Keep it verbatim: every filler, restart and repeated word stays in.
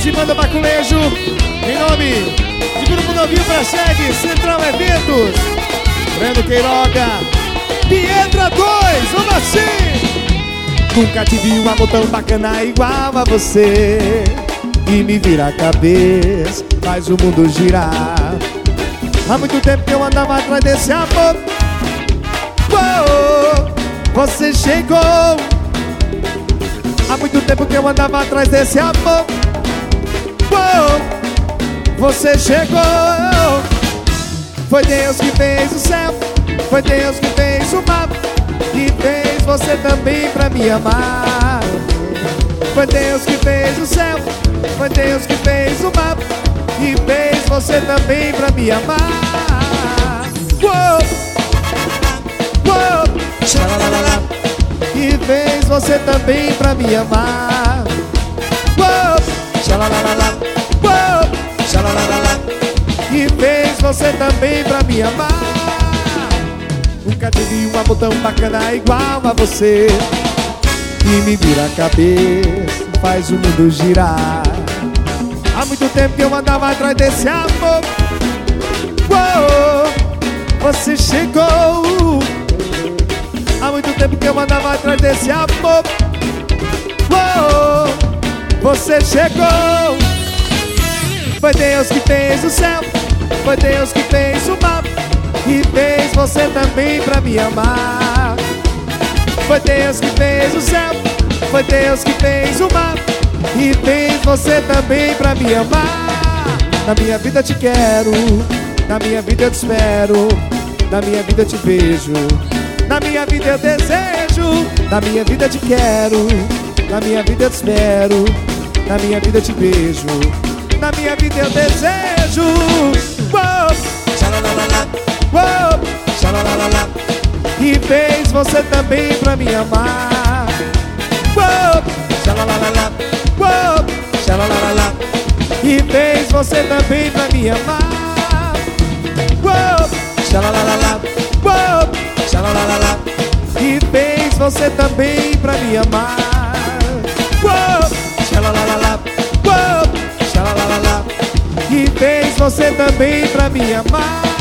de Banda Baculejo, em nome de Grupo Novinho pra Chegue, Central Eventos, Breno Queiroga, Pietra dois, vamos assim! Nunca tive um amor tão bacana igual a você, e me vira a cabeça, faz o mundo girar. Há muito tempo que eu andava atrás desse amor. Uou, você chegou. Há muito tempo que eu andava atrás desse amor. Uou, você chegou. Foi Deus que fez o céu, foi Deus que fez o mar, e fez você também pra me amar. Foi Deus que fez o céu, foi Deus que fez o mar, e fez você também pra me amar. Uou, uou, xalalalala, e fez você também pra me amar. Uou, xalalalala, uou, xalalalala, e fez você também pra me amar. Nunca tive um amor tão bacana igual a você, e me vira a cabeça, faz o mundo girar. Há muito tempo que eu andava atrás desse amor. Uou, você chegou. Há muito tempo que eu andava atrás desse amor. Uou, você chegou. Foi Deus que fez o céu, foi Deus que fez o mar, e fez você também pra me amar. Foi Deus que fez o céu, foi Deus que fez o mar, e fez você também pra me amar. Na minha vida te quero, na minha vida eu te espero, na minha vida eu te vejo, na minha vida eu desejo, na minha vida eu te quero, na minha vida eu te espero, na minha vida eu te vejo, na minha vida eu desejo. Uou, xalalalala, uou, xalalalala, e fez você também pra me amar. Uou, xalalalala, uou, xalalalala, e fez você também pra me amar. Uou, xalalalala, uou, xalalalala, e fez você também pra me amar. Uou, xalalalala, uou, xalalalala, e fez você também pra me amar.